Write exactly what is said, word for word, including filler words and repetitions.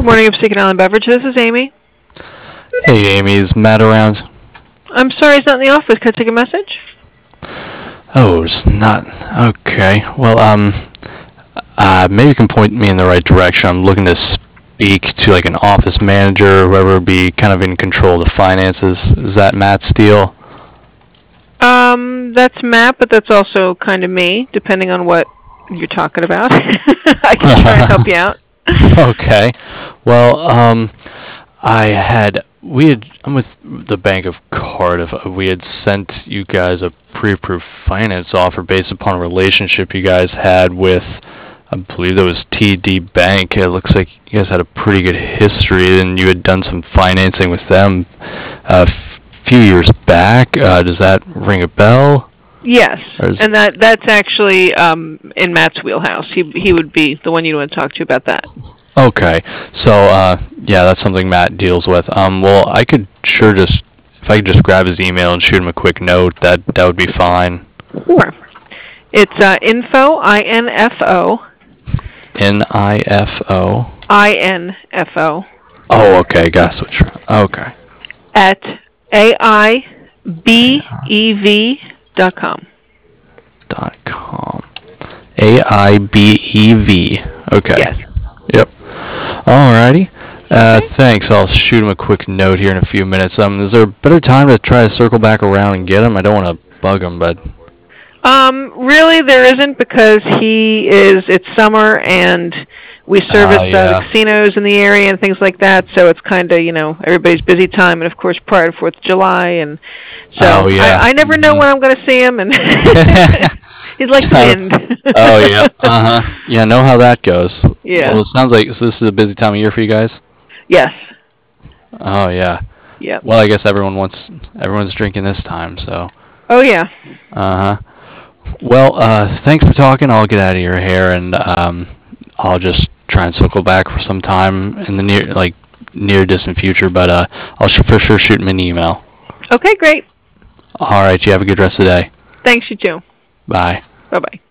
Morning, Obsidian Island Beverage. This is Amy. Hey, Amy, is Matt around? I'm sorry, he's not in the office. Can I take a message? Oh, it's not. Okay. Well, um, uh, maybe you can point me in the right direction. I'm looking to speak to like an office manager or whoever would be kind of in control of the finances. Is that Matt Steele? Um, that's Matt, but that's also kind of me, depending on what you're talking about. I can try and help you out. Okay. Well, um, I had we had I'm with the Bank of Cardiff. We had sent you guys a pre-approved finance offer based upon a relationship you guys had with, I believe that was T D Bank. It looks like you guys had a pretty good history, and you had done some financing with them a f- few years back. Uh, does that ring a bell? Yes, and that that's actually um, in Matt's wheelhouse. He he would be the one you want to talk to about that. Okay, so uh, yeah, that's something Matt deals with. Um, well, I could sure just if I could just grab his email and shoot him a quick note, that that would be fine. Sure. It's uh, info I N F O. N I F O. I N F O. Oh, okay, got which. Okay. At A I B E V dot com. Dot com. A I B E V. Okay. Yes. Yep. Alrighty. Uh, okay. Thanks. I'll shoot him a quick note here in a few minutes. Um, is there a better time to try to circle back around and get him? I don't want to bug him, but. Um, really, there isn't because he is. It's summer and we service uh, yeah. uh, the casinos in the area and things like that. So it's kind of you know everybody's busy time, and of course prior to Fourth of July, and so oh, yeah. I, I never know when I'm going to see him, and he's like the wind. Oh yeah. Uh huh. Yeah. Know how that goes. Yeah. Well, it sounds like so this is a busy time of year for you guys. Yes. Oh yeah. Yeah. Well, I guess everyone wants everyone's drinking this time, so. Oh yeah. Uh huh. Well, uh, thanks for talking. I'll get out of your hair, and um, I'll just try and circle back for some time in the near, like, near distant future. But uh, I'll sh- for sure shoot him an email. Okay, great. All right. You have a good rest of the day. Thanks, you too. Bye. Bye bye.